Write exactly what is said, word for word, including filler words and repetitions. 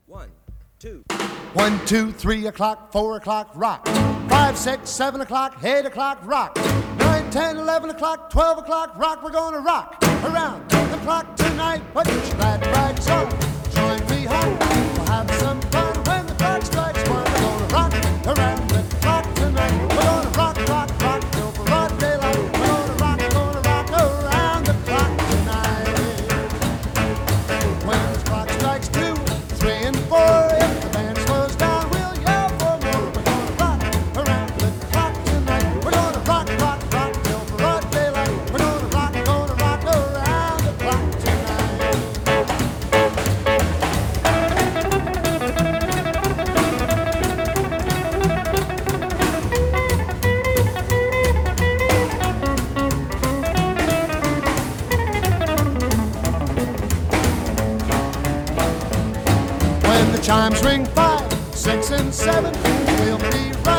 One, two. One, two, three o'clock, four o'clock, rock. Five, six, seven o'clock, eight o'clock, rock. Nine, ten, eleven o'clock, twelve o'clock, rock. We're gonna rock around the clock tonight. Put your glad rags on, join me home. We'll have some fun when the clock strikes one. We're gonna rock around the clock tonight. We're gonna rock, rock, rock till broad daylight. We're gonna rock, gonna rock around the clock tonight. When the clock strikes two, three and four, if the band slows down, we'll yell for more. We're gonna rock around the clock tonight. We're gonna rock, rock, rock till broad daylight. We're gonna rock, gonna rock around the clock tonight. When the chimes ring five, six, and seven, we'll be right